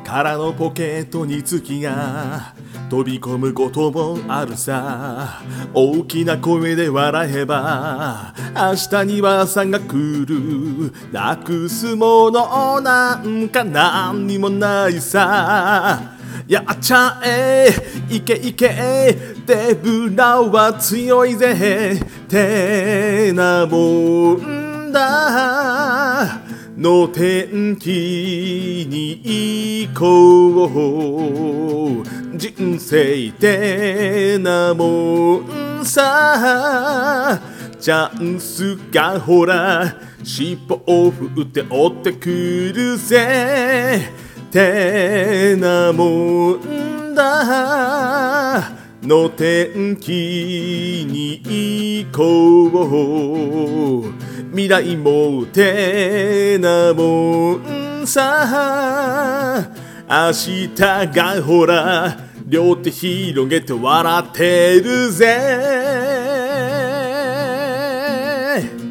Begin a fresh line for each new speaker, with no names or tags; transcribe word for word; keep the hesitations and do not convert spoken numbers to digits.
空のポケットに月が飛び込むこともあるさ。大きな声で笑えば明日には朝が来る。なくすものなんか何にもないさ。やっちゃえいけいけ手ぶらは強いぜってなもんだ。の天気に行こう。人生ってなもんさ。チャンスがほら尻尾を振って追ってくるぜってなもんだ。の天気に行こう。未来もてなもんさ。明日がほら両手広げて笑ってるぜ。